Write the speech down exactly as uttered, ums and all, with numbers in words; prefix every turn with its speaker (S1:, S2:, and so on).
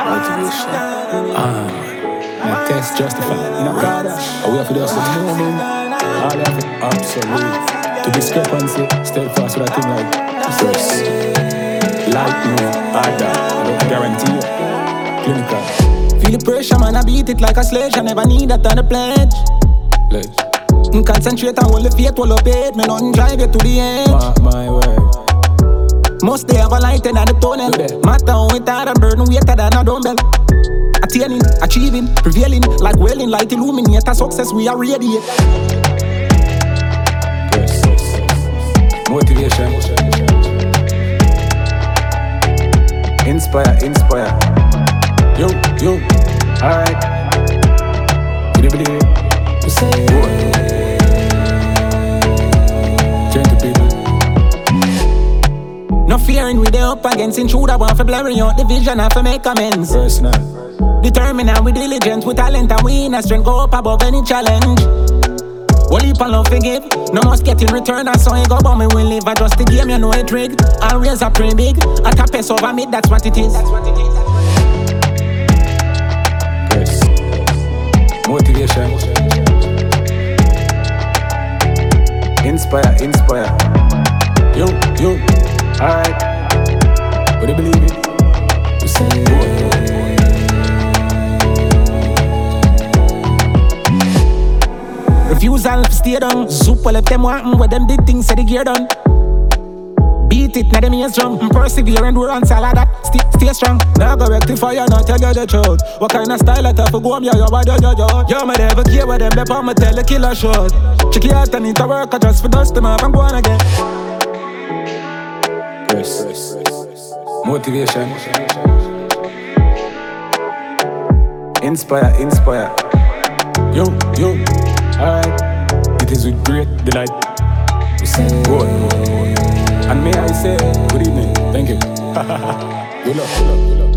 S1: Motivation. Ah, my test justified. You know, brother. Are we have to do some moving? All you have to absolute. To discrepancy, steadfast with a thing like first. Lightning, harder. I don't guarantee you. Clinical.
S2: Feel the pressure, man, I beat it like a sledge. I never need that on the pledge.
S1: Pledge.
S2: Mm, concentrate on all the faith, all the paid. Me nothing drive you to the edge.
S1: My, my word.
S2: Must they have a light in the tunnel. Matter how it hard and burn wetter than a dumbbell. Attaining, achieving, prevailing, like welling, light illuminate a success we are radiate.
S1: Yes, yes, yes. Motivation. Inspire, inspire. Yo, yo, alright. Can you believe it? You say it. Gentle people.
S2: No fearing we they up against intruder. Want for blurring out the vision and for make amends.
S1: Personal.
S2: Determined and we diligent with talent and we in a strength go up above any challenge. One heap of love forgive. No must get in return. I saw it go but me will live. I just the game you know it rig. I raise up pretty big. I tap us over me, that's what it is. That's what it is.
S1: Yes. Motivation. Inspire, inspire. Yo, yo, alright. Would you believe it? You say it.
S2: Refusal to stay down. Super left them wanting where them did things say the gear done. Beat it, now them ears drum. Persevere, endurance, all of that. Stay, stay strong. Now go rectify, now tell you the truth. What kind of style I have to go on, yo, yo, yo, yo, yo. Yo, me never care what them, they put me tell the killer shot. Check it out, I need to work, I just for dust them up and go on again.
S1: Yes, yes, yes. Motivation. Inspire, inspire. Yo, yo, alright. It is with great delight. We say good. And may I say good evening. Thank you. Good luck, good luck, good luck.